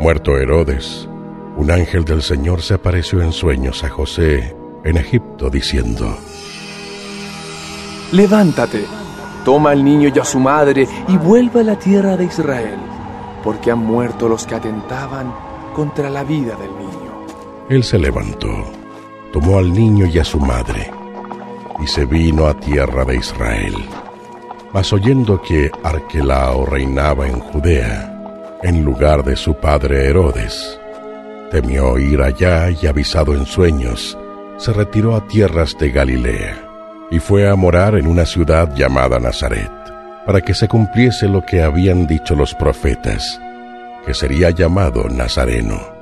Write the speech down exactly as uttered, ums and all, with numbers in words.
Muerto Herodes, un ángel del Señor se apareció en sueños a José en Egipto diciendo: Levántate, toma al niño y a su madre y vuelve a la tierra de Israel, porque han muerto los que atentaban contra la vida del niño. Él se levantó, tomó al niño y a su madre, y se vino a tierra de Israel. Mas oyendo que Arquelao reinaba en Judea, en lugar de su padre Herodes, temió ir allá y, avisado en sueños, se retiró a tierras de Galilea, y fue a morar en una ciudad llamada Nazaret, para que se cumpliese lo que habían dicho los profetas, que sería llamado Nazareno.